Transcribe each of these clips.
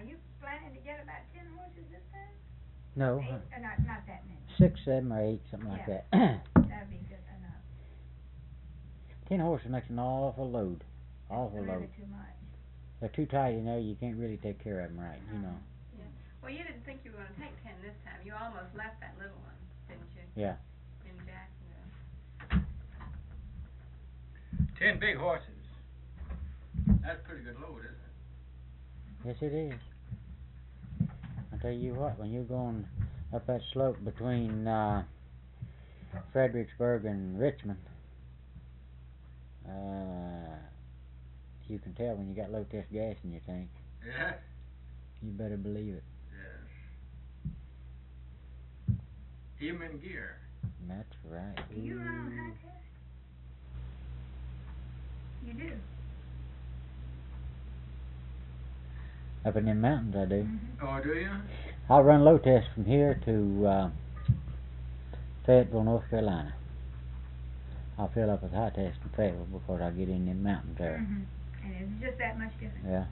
you planning to get about 10 horses this time? No. 8, not that many. 6, 7, or 8, something like that. That'd be good enough. 10 horses makes an awful load. Awful That's load. really too much. They're too tight in there. You can't really take care of them right, you know. Yeah. Well, you didn't think you were going to take 10 this time. You almost left that little one, didn't you? Yeah. In Jacksonville. 10 big horses. That's a pretty good load, isn't it? Yes, it is. I tell you what, when you're going up that slope between Fredericksburg and Richmond, you can tell when you got low test gas in your tank. Yeah. You better believe it. Yes. Human gear. That's right. Do you run on high test? You do? Up in them mountains, I do. Mm-hmm. Oh, do you? I run low test from here to Fayetteville, North Carolina. I'll fill up with high test in Fayetteville because I get in them mountains there. Mm-hmm. And it's just that much different. Yeah.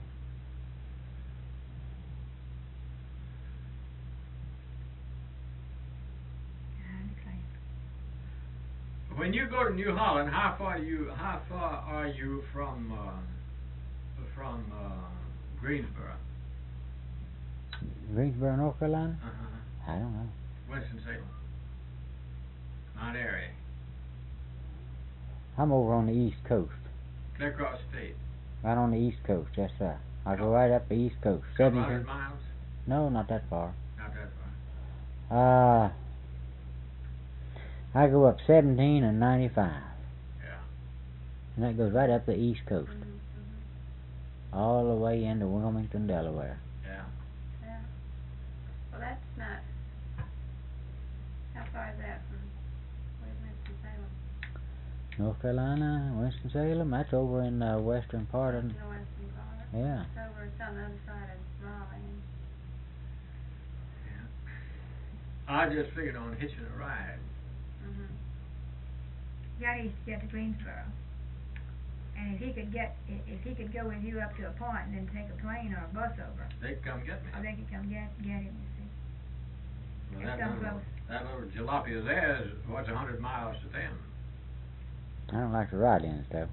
When you go to New Holland, how far are you from Greensboro? Greensboro, North Carolina? Uh-huh. I don't know. Winston-Salem. Mount Airy. I'm over on the East Coast. Clear across state. Right on the East Coast, yes sir. I go right up the East Coast. 700 miles? No, not that far. Not that far. I go up 17 and 95. Yeah. And that goes right up the East Coast. Mm-hmm. All the way into Wilmington, Delaware. Yeah. Yeah. Well, that's not... How far is that from Winston-Salem? North Carolina, Winston-Salem, that's over in the western part of... The western part? Yeah. It's over, it's on the other side of Raleigh. Yeah. I just figured on hitching a ride. Mm-hmm. Johnny used to get to Greensboro. And if he could go with you up to a point and then take a plane or a bus over. They could come get me. Or they could come get him, you see. Well, It's so close. that little jalopy of theirs, what's 100 miles to them? I don't like to ride in it, though.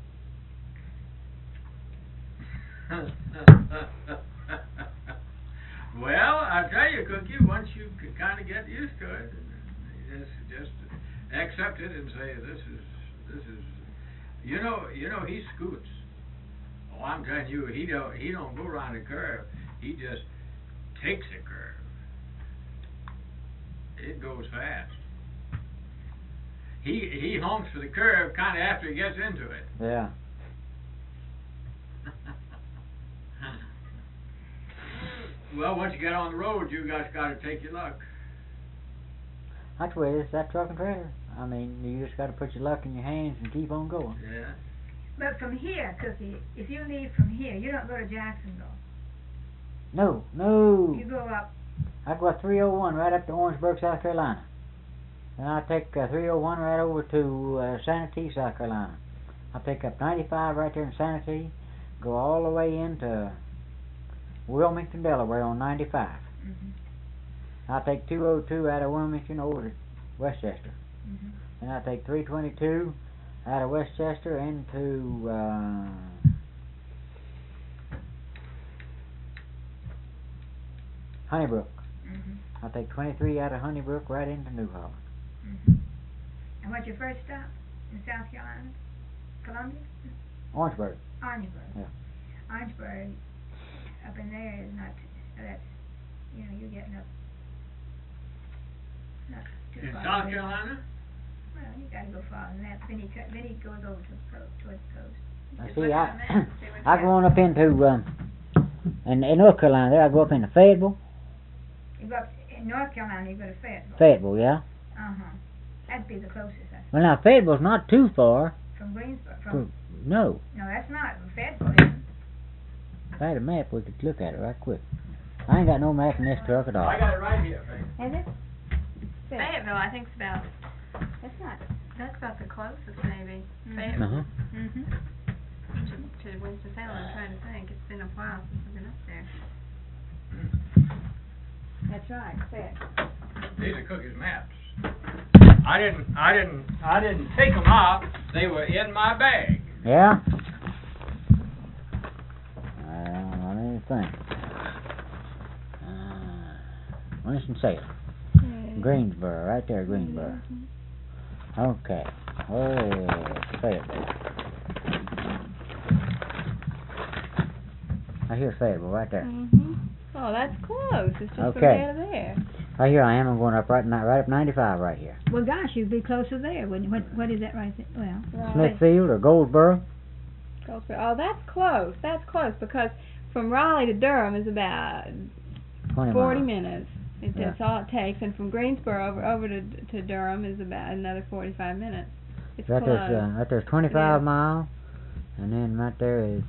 Well, I tell you, Cookie, once you kind of get used to it, just accept it and say this is, you know he scoots. Oh, I'm telling you, he don't go around a curve. He just takes a curve. It goes fast. He honks for the curve kind of after he gets into it. Yeah. Well, once you get on the road, you guys got to take your luck. That's the way it is, that truck and trailer. I mean, you just got to put your luck in your hands and keep on going. Yeah. But from here, Cookie, if you leave from here, you don't go to Jacksonville. No. You go up. I go up 301 right up to Orangeburg, South Carolina. And I take 301 right over to Santee, South Carolina. I pick up 95 right there in Santee, go all the way into Wilmington, Delaware on 95. Mm-hmm. I take 202 out of Wilmington over to Westchester. Mm-hmm. And I take 322 out of Westchester into Honeybrook. Mm-hmm. I take 23 out of Honeybrook right into New Holland. Mm-hmm. And what's your first stop in South Carolina? Columbia? Orangeburg. Orangeburg. Yeah. Orangeburg, up in there is not, that's, you're getting up, not too In far. South Carolina? Well, you gotta go farther than that, then he goes over to the coast, towards the coast. I Just see, look at the map and see what I you go on up into, in North Carolina there, I go up into Fayetteville. You go up, in North Carolina, you go to Fayetteville. Fayetteville, yeah. Uh-huh. That'd be the closest, I Well, now, Fayetteville's not too far. From Greensboro, No. no, that's not, Fayetteville isn't. If I had a map, we could look at it right quick. I ain't got no map in this truck at all. I got it right here, Frank. Is it? Fayetteville, I think, is about, That's not. that's about the closest, maybe. Mhm. Fayetteville Uh-huh. Mm-hmm. to Winston-Salem. I'm trying to think. It's been a while since I've been up there. 'Cause I think Fayetteville is about 30 miles from Winston-Salem. 30 miles. Mm-hmm. Mm-hmm. Mm-hmm. Mm-hmm. That's right, Fed. These are Cookie's maps. I didn't take them out. They were in my bag. Yeah? I don't even think. Winston-Salem. Greensboro, right there, Greensboro. Okay. Oh, Fayetteville. I hear Fayetteville right there. Oh, that's close. It's just from Okay. there to there. Right here I am. I'm going up right up 95 right here. Well, gosh, you'd be closer there, wouldn't you? What is that right there? Well, Right. Smithfield or Goldsboro. Goldsboro. Oh, that's close. That's close because from Raleigh to Durham is about 20 40 miles. minutes. Yeah. That's all it takes, and from Greensboro over to Durham is about another 45 minutes. It's Right close. there's 25 is. miles, and then right there is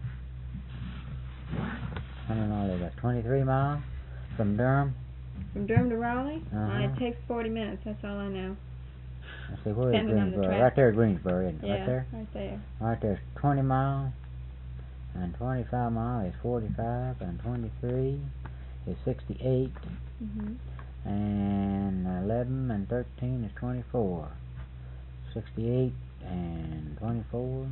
I don't know, that's 23 miles from Durham. From Durham to Raleigh, Uh-huh. it takes 40 minutes. That's all I know. Let's see, where is Depending on the Greensboro? traffic. Right there, Greensboro, isn't it? Yeah, Right there. right there. Right there's 20 miles, and 25 miles is 45, and 23 is 68, and 11 and 13 is 24. 68 and 24,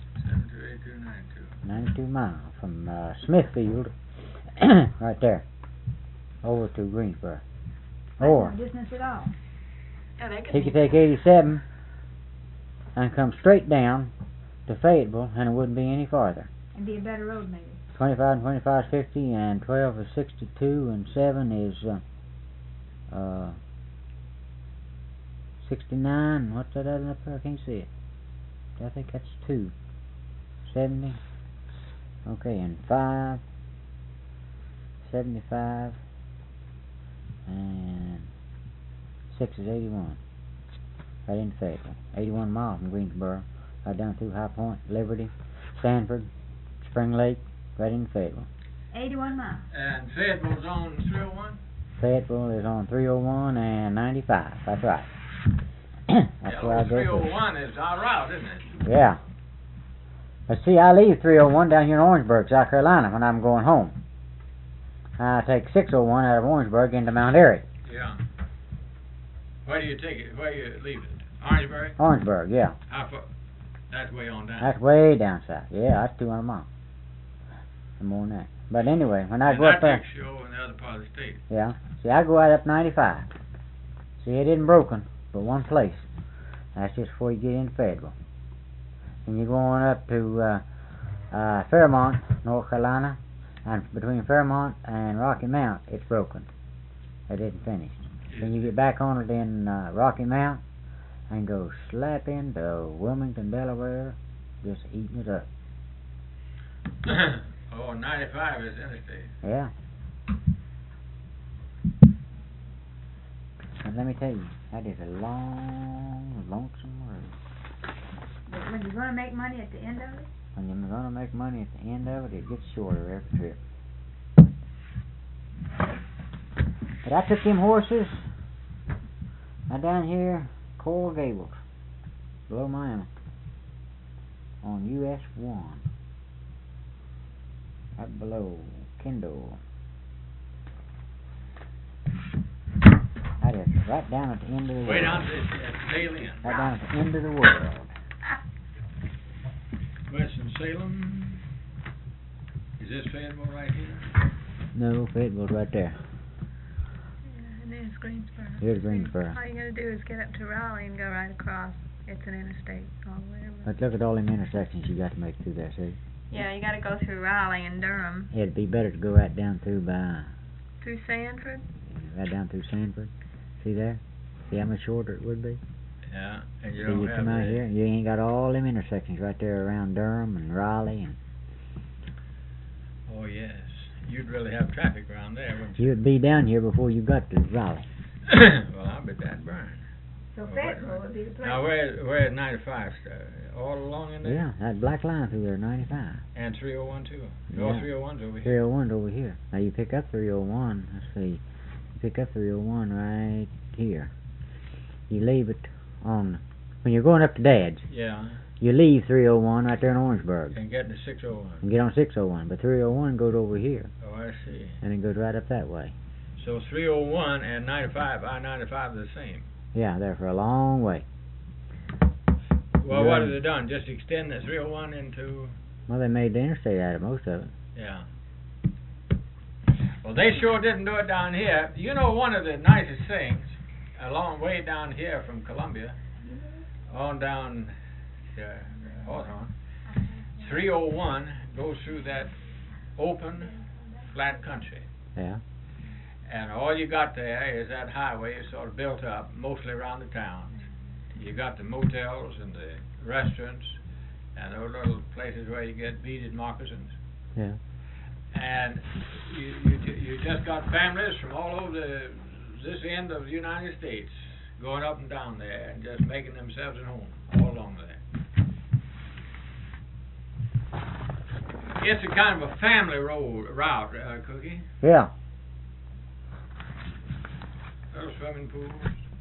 92 miles from Smithfield, right there, over to Greensboro. Or no distance at all. Yeah, they could he could take 87 and come straight down to Fayetteville, and it wouldn't be any farther. And be a better road, maybe. 25 and 25 is 50, and 12 is 62, and 7 is 69. What's that other up there? I can't see it. I think that's 2. 70. Okay, and 5, 75, and 6 is 81. Right into Fayetteville. 81 miles from Greensboro, right down through High Point, Liberty, Sanford, Spring Lake, right into Fayetteville. 81 miles. And Fayetteville's on 301? Fayetteville is on 301 and 95. That's right. That's Yeah, where I well, go. 301 is our route, isn't it? Yeah. But see, I leave 301 down here in Orangeburg, South Carolina, when I'm going home. I take 601 out of Orangeburg into Mount Airy. Yeah. Where do you take it? Where do you leave it? Orangeburg? Orangeburg, yeah. How far? That's way on down. That's way down south. Yeah, that's 200 miles. And more than that. But anyway, when I and go up that there, takes you over in the other part of the state. yeah. See, I go right up 95. See, it isn't broken, but one place. That's just before you get into Fayetteville. And you're going up to Fairmont, North Carolina, and between Fairmont and Rocky Mount, it's broken. It isn't finished. Then you get back on it in Rocky Mount and go slap into Wilmington, Delaware, just eating it up. Oh, 95 is interstate. Yeah. And let me tell you, that is a long, lonesome road. But when you're going to make money at the end of it, When you're going to make money at the end of it, it gets shorter every trip. But I took them horses down here, Coral Gables, below Miami, on US 1, right below Kendall. That is right down at the end of the world. Way down at Salem. Right down at the end of the world. Winston-Salem. Is this Fayetteville right here? No, Fayetteville's right there. And there's Greensboro. Here's Greensboro. All you gotta do is get up to Raleigh and go right across. It's an interstate all the way over. But look at all them intersections you got to make through there, see? Yeah, you gotta go through Raleigh and Durham. It'd be better to go right down through by, Through Sanford? right down through Sanford. See there? See how much shorter it would be? Yeah, and you See, don't you have come out the- here, you ain't got all them intersections right there around Durham and Raleigh, and Oh, yes. You'd really have traffic around there, wouldn't you? you'd be down here before you got to Raleigh. Well, I'll bet that burn. so Oh, Fayetteville wait. would be the place. Now, where's 95? All along in there? Yeah, that black line through there, 95. And 301 too? Yeah. Oh, 301's over here. 301's over here. Now you pick up 301, let's see, you pick up 301 right here. You leave it on, when you're going up to Dad's, Yeah, you leave 301 right there in Orangeburg and get to 601. and get on 601, but 301 goes over here. Oh, I see. and it goes right up that way. So 301 and 95, I-95 are the same. Yeah, they're for a long way. Well, what have they done? Just extend the 301 into... Well, they made the interstate out of most of it. Yeah. Well, they sure didn't do it down here. You know, one of the nicest things, a long way down here from Columbia, on down Hawthorne, 301 goes through that open, flat country. Yeah. And all you got there is that highway is sort of built up, mostly around the towns. You got the motels and the restaurants and those little places where you get beaded moccasins. Yeah. And you just got families from all over this end of the United States going up and down there and just making themselves at home all along there. It's a kind of a family route, Cookie. Yeah. Little swimming pools.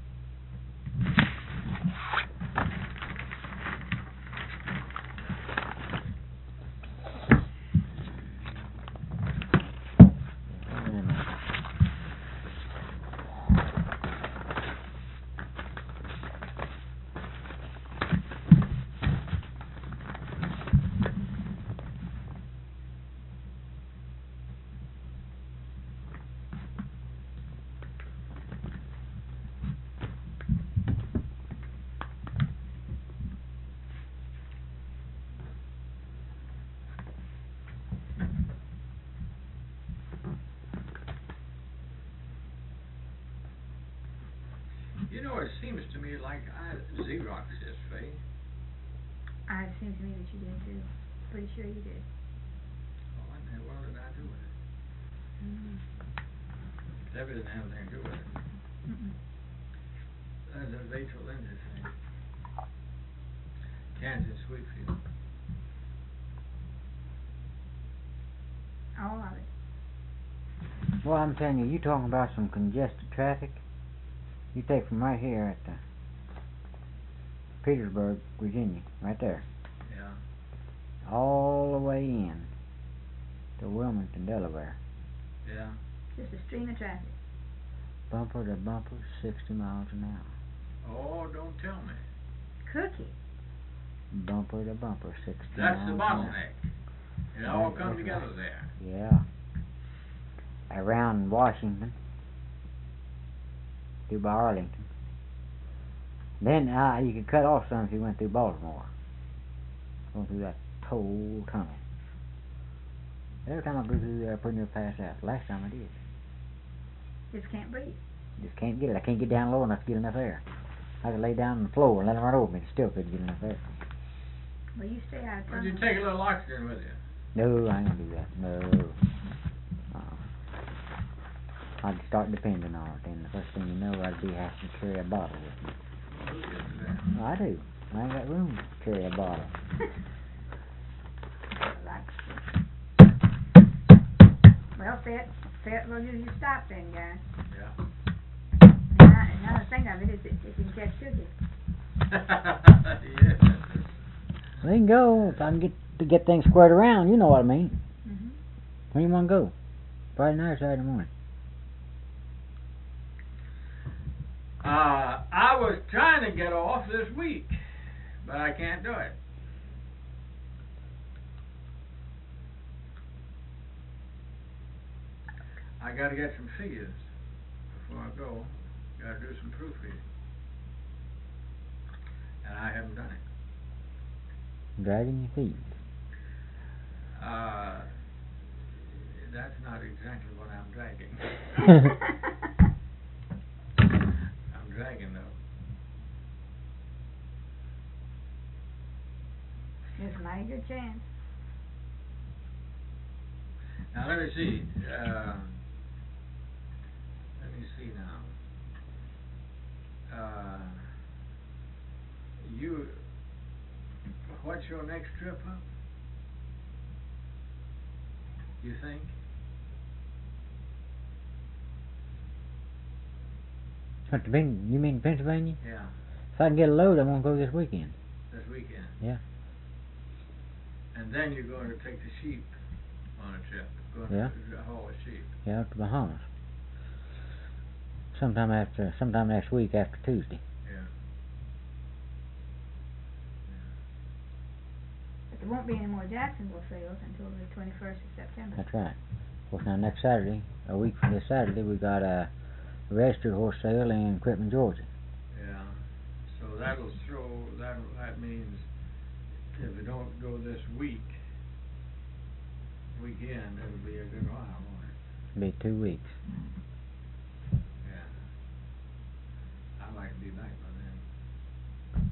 You know, it seems to me like I Xeroxed this, Faye. It seems to me that you did too. Pretty sure you did. Well, what in the world did I do with it? Debbie didn't have anything to do with it. That's a Rachel Lindsay thing. Kansas Sweetfield. All of it. Well, I'm telling you, you talking about some congested traffic. You take from right here at Petersburg, Virginia, right there, Yeah. all the way in to Wilmington, Delaware. Yeah. Just a stream of traffic. Bumper to bumper, 60 miles an hour. Oh, don't tell me. Cookie. Bumper to bumper, 60 That's miles the an hour. bottleneck. It all come together there. Yeah. Around Washington, through by Arlington. Then you could cut off some if you went through Baltimore. Going through that whole tunnel. Every time I go through there, I pretty near pass out. Last time I did. Just can't breathe. Just can't get it. I can't get down low enough to get enough air. I could lay down on the floor and let them run over me. Still couldn't get enough air. Well, you stay out of Why trouble. don't you take a little oxygen with you? No, I ain't gonna do that. No. I'd start depending on it. Then the first thing you know, I'd be having to carry a bottle with me. Well, I do. I ain't got room to carry a bottle. Well, Fed will use your stop then, guys. Yeah. And another thing of it is that if you can catch Cookie. Yeah. We can go if I can get things squared around. You know what I mean. Mm-hmm. When you want to go? Friday night or Saturday morning? I was trying to get off this week, but I can't do it. I got to get some figures before I go. Got to do some proofreading, and I haven't done it. Dragging your feet. That's not exactly what I'm dragging. I'm dragging though. There's a mighty good chance. Now let me see. Let me see now. What's your next trip up? You think? You mean Pennsylvania? Yeah, If I can get a load, I'm gonna go this weekend. this weekend. Yeah. And then you're going to take the sheep on a trip. Going Yeah. to haul sheep. Yeah, out to Bahamas. Sometime next week after Tuesday. Yeah. But there won't be any more Jacksonville sales until the 21st of September. That's right. Of course, now next Saturday, a week from this Saturday, we got a registered horse sale in Quitman, Georgia. Yeah. So that means if it don't go this weekend, it'll be a good while, won't it? It'll be 2 weeks. Yeah. I'd like to be back by then.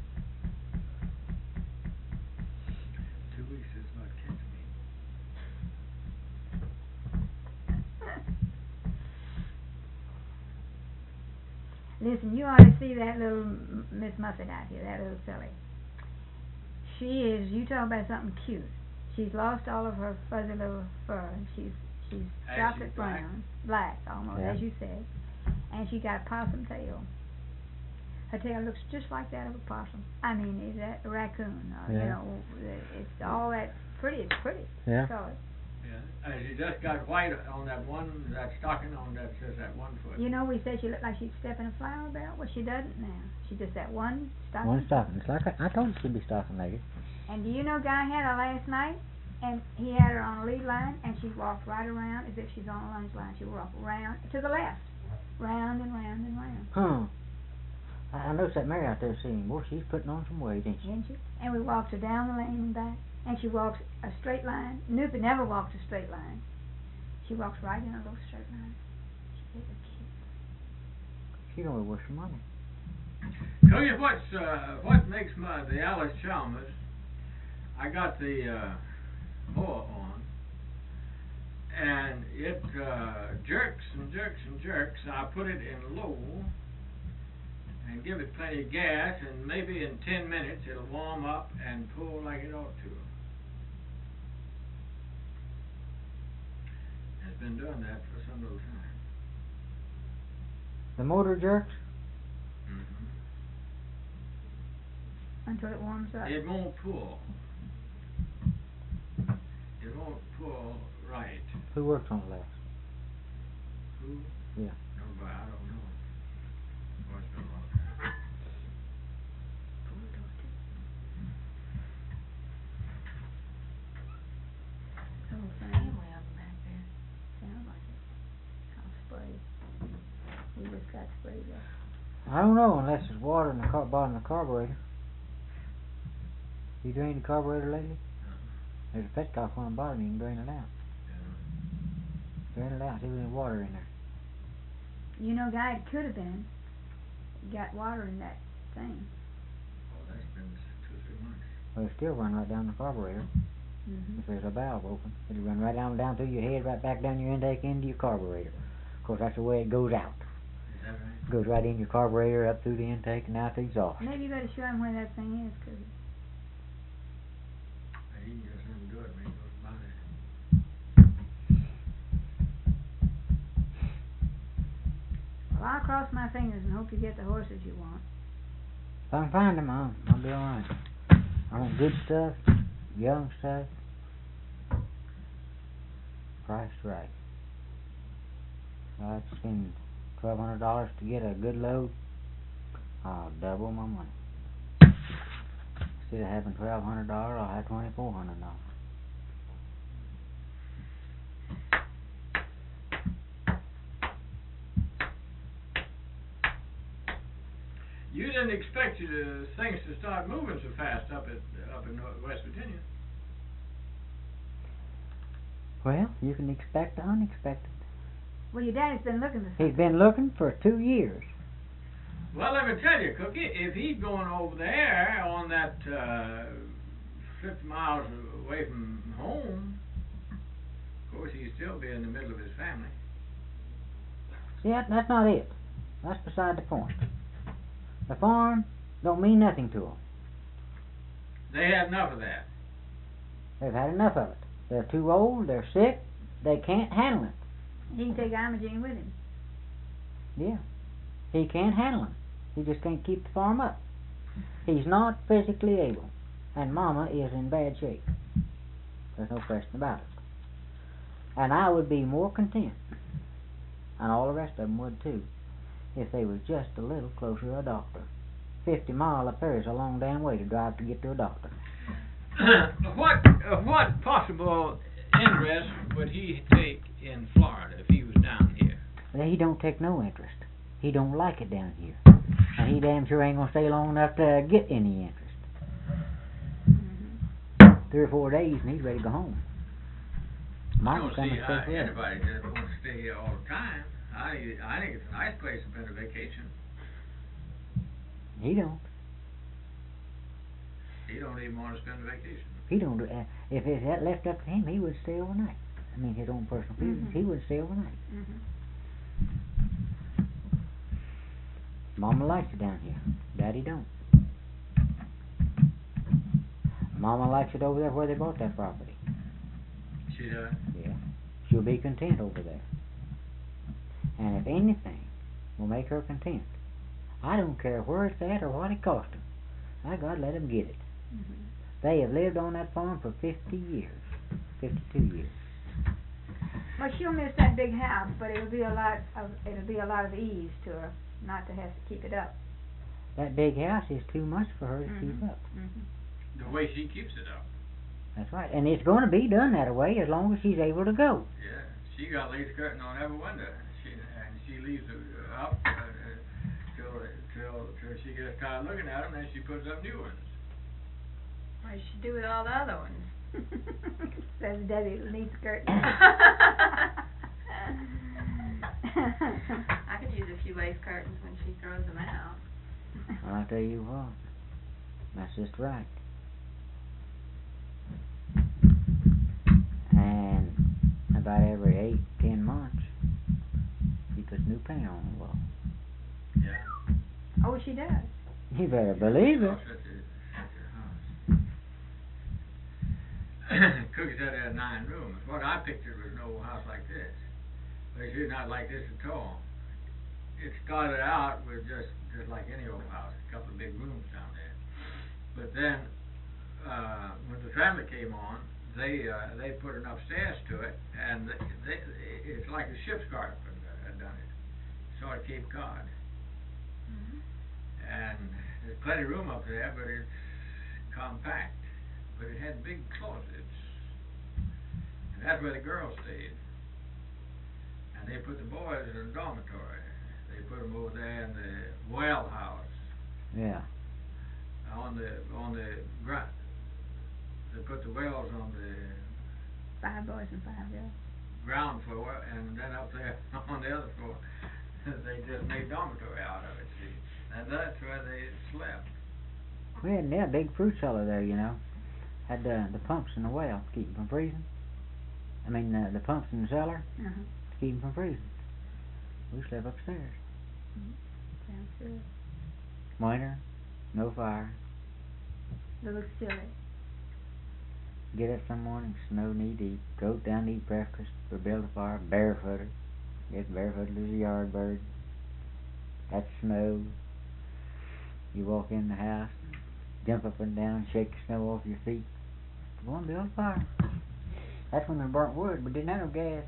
2 weeks is not catch me. Listen, you ought to see that little Miss Muffet out here, that little filly. She is, you talk about something cute. She's lost all of her fuzzy little fur, and she's chocolate brown, black almost, Yeah. as you said, and she got a possum tail. Her tail looks just like that of a possum. I mean, is that a raccoon? Yeah. You know, it's all that pretty. It's pretty. Yeah. Color. Yeah. She just got white on that stocking on that says that one foot. You know, we said she looked like she'd step in a flower belt. Well, she doesn't now. She just that one stocking. One stocking. It's like I told you she'd be stocking lady. And do you know, Guy had her last night, and he had her on a lead line, and she walked right around as if she's on a lunge line. She walked around to the left, round and round and round. Huh. I noticed that Mary out there singing. Boy, she's putting on some weight, ain't she? Didn't you? And we walked her down the lane and back, and she walks a straight line. Noopy never walked a straight line. She walks right in a little straight line. She is a cute. She gonna be worth some money. Tell you what makes the Alice Chalmers. I got the mower on, and it jerks and jerks and jerks. I put it in low and give it plenty of gas, and maybe in 10 minutes it'll warm up and pull like it ought to. It's been doing that for some little time. The motor jerks? Until it warms up. It won't pull. It won't pull right. Who works on it last? Who? Yeah. Nobody, I don't know. Well, it's been a long time. Little family of them back there. Sounds like it. I'll spray. We just got sprayed up. I don't know unless there's water in the bottom of the carburetor. You drained the carburetor lately? There's a petcock on the bottom, you can drain it out. Drain it out, see if there's any water in there. You know, Guy, it could have been. Got water in that thing. Oh, that's been 2 or 3 months. Well, it'll still run right down the carburetor. Mm-hmm. If there's a valve open, it'll run right down through your head, right back down your intake into your carburetor. Of course, that's the way it goes out. Is that right? It goes right in your carburetor, up through the intake, and out the exhaust. Maybe you better show him where that thing is, cause He can just undo it when he goes by there. well, I'll cross my fingers and hope you get the horses you want. If I can find them, I'll be alright. I want good stuff, young stuff, priced right. I'd spend $1,200 to get a good load. I'll double my money. Instead of having $1,200, I'll have $2,400. You didn't expect things to start moving so fast up in West Virginia. Well, you can expect the unexpected. Well, your daddy's been looking for something. He's been looking for 2 years. Well, let me tell you, Cookie, if he's going over there on that 50 miles away from home, of course he'd still be in the middle of his family. See, that's not it. That's beside the point. The farm don't mean nothing to them. They had enough of that. They've had enough of it. They're too old, they're sick, they can't handle it. He can take Imogene with him. Yeah. He can't handle it. He just can't keep the farm up. He's not physically able. And Mama is in bad shape. There's no question about it. And I would be more content, and all the rest of them would too, if they was just a little closer to a doctor. 50 miles up there is a long damn way to drive to get to a doctor. What possible interest would he take in Florida if he was down here? He don't take no interest. He don't like it down here. And he damn sure ain't gonna stay long enough to get any interest. 3 or 4 days and he's ready to go home. I don't see how anybody just wants to stay here all the time. I think it's a nice place to spend a vacation. He don't. He don't even want to spend a vacation. He don't. If it's that left up to him, he would stay overnight. I mean, his own personal feelings, he would stay overnight. Mama likes it down here. Daddy don't. Mama likes it over there where they bought that property. She does? Yeah. She'll be content over there. And if anything will make her content, I don't care where it's at or what it cost them. I gotta let them get it. They have lived on that farm for 50 years. 52 years. Well, she'll miss that big house, but it'll be a lot of ease to her not to have to keep it up. That big house is too much for her to keep up. The way she keeps it up. That's right. And it's going to be done that way as long as she's able to go. Yeah. She got lace curtain on every window. She leaves it up till she gets tired looking at them, then she puts up new ones. What does she do with all the other ones? Says Debbie needs curtains. I could use a few lace curtains when she throws them out. Well, I'll tell you what. That's just right. And about every 8-10 months, she puts new paint on the wall. Yeah. Oh, she does. You better believe it. Cookie said it had 9 rooms. What I pictured was no house like this. But it's not like this at all. It started out with just like any old house, a couple of big rooms down there. But then, when the family came on, they put enough stairs to it, and it's like the ship's carpenter had done it, sort of Cape Cod. And there's plenty of room up there, but it's compact. But it had big closets, and that's where the girls stayed. And they put the boys in a dormitory. They put them over there in the well house. Yeah. On the ground. They put the wells on the 5 boys and 5 girls. ground floor, and then up there on the other floor, they just made dormitory out of it. See, and that's where they slept. We had a big fruit cellar there, you know. Had the pumps in the well to keep them from freezing. I mean, the pumps in the cellar to keep them from freezing. We slept upstairs. Sounds good. Winter, no fire. It looks silly. Get up some morning, snow knee deep. Go down to eat breakfast or build a fire, barefooted. Get barefooted as a yard bird. That snow. You walk in the house, jump up and down, shake the snow off your feet. Go and build a fire. That's when we burnt wood. We didn't have no gas.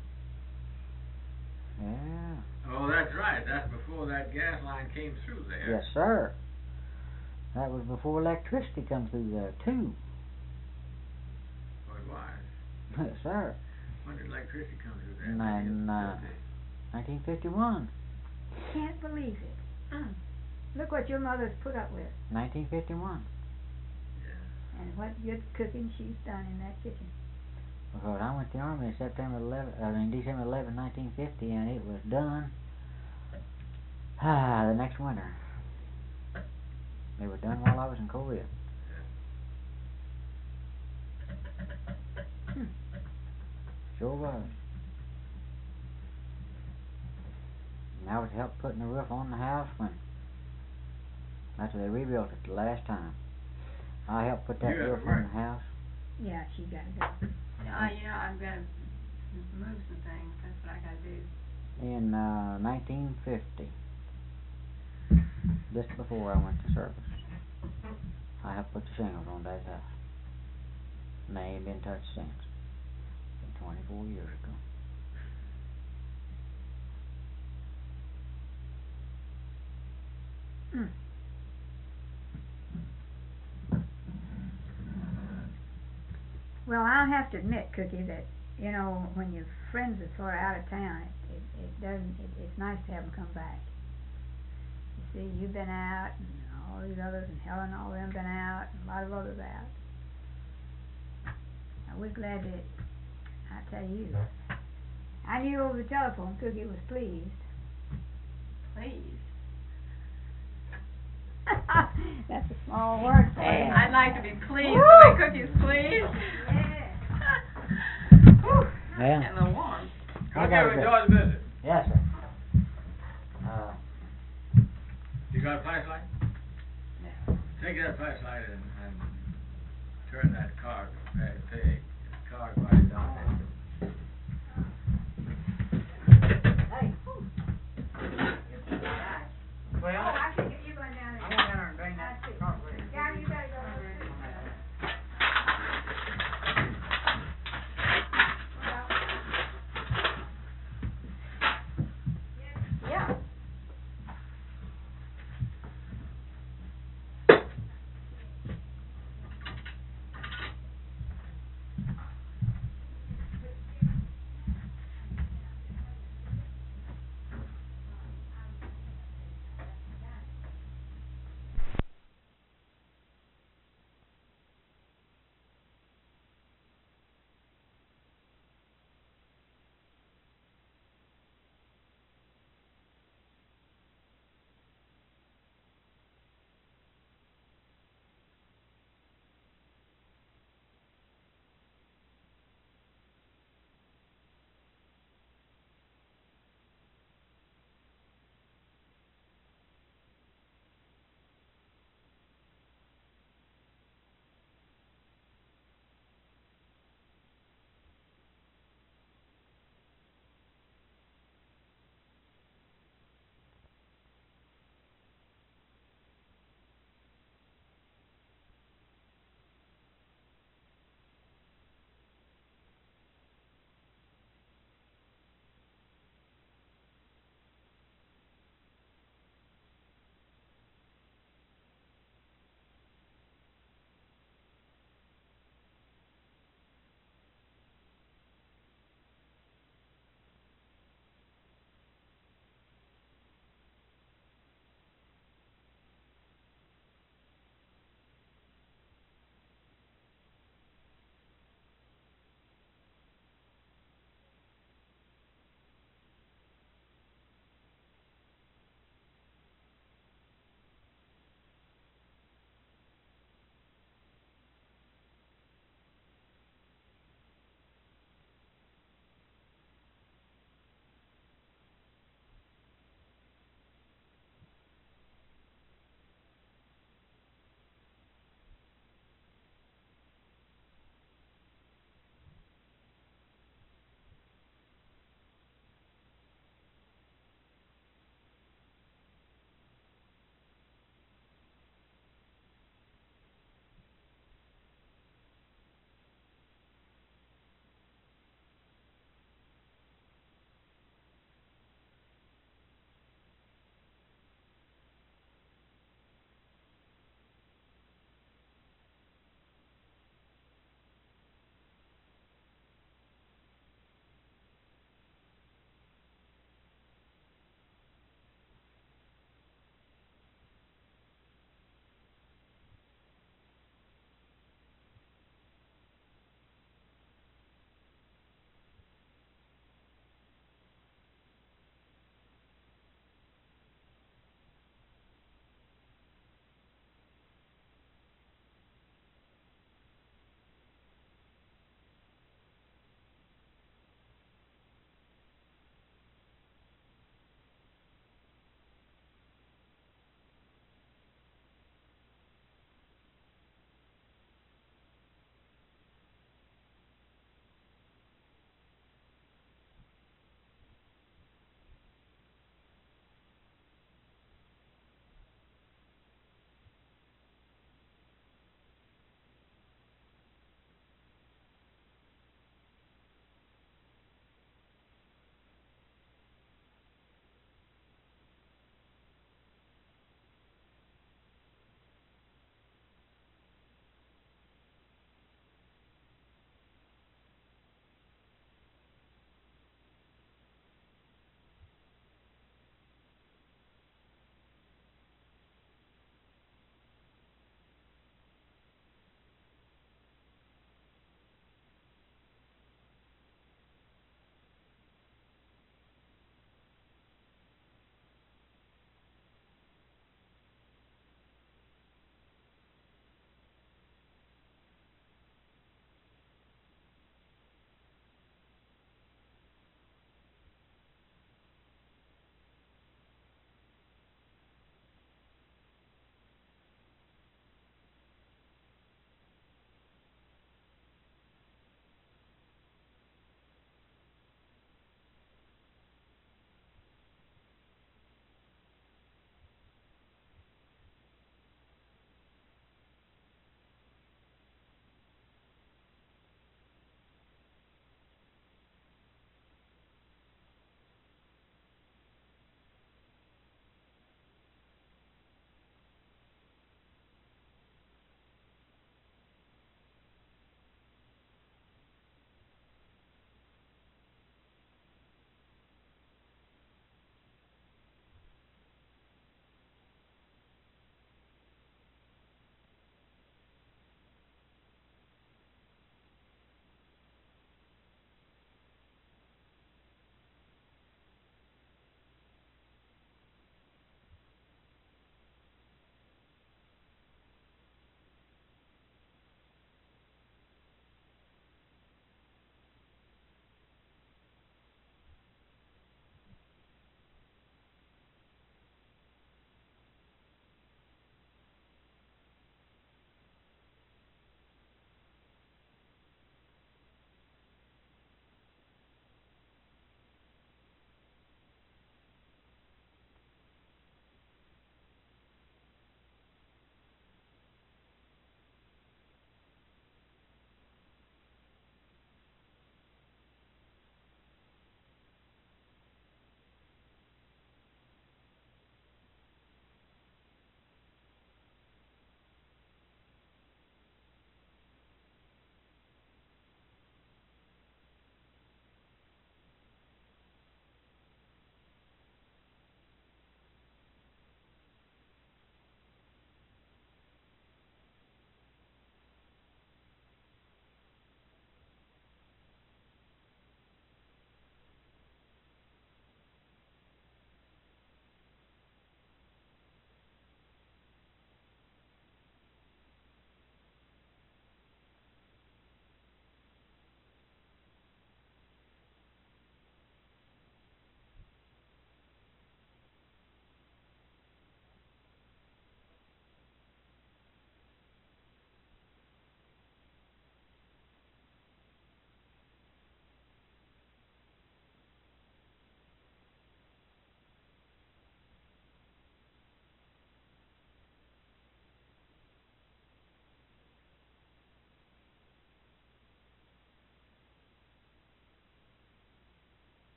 Yeah. Oh, that's right. That's before that gas line came through there. Yes, sir. That was before electricity come through there, too. Oh, it was. Yes, sir. When did electricity come through there? 1951. Can't believe it. Look what your mother's put up with. 1951. Yeah. And what good cooking she's done in that kitchen. Because I went to the Army December 11, 1950, and it was done the next winter. They were done while I was in Korea. Sure was. And I was helped putting the roof on the house when after they rebuilt it the last time. I helped put that roof on the house. Yeah, she got it. I'm gonna move some things. That's what I gotta do. In 1950, just before I went to service, I helped put the shingles on Dad's house. And they ain't been touched since. Been 24 years ago. Mm. Well, I'll have to admit, Cookie, that, you know, when your friends are sort of out of town, it's nice to have them come back. You see, you've been out, and all these others, and Helen and all them been out, and a lot of others out. I was glad to, I tell you, I knew over the telephone Cookie was pleased. Please. That's a small word for you. I'd like to be pleased Woo! the way Cookie's pleased. Yeah. And the warm. I Cookie, gotta we go. enjoy the visit. Yes, sir. You got a flashlight? Yeah. Take that flashlight and turn that cog, car body down there.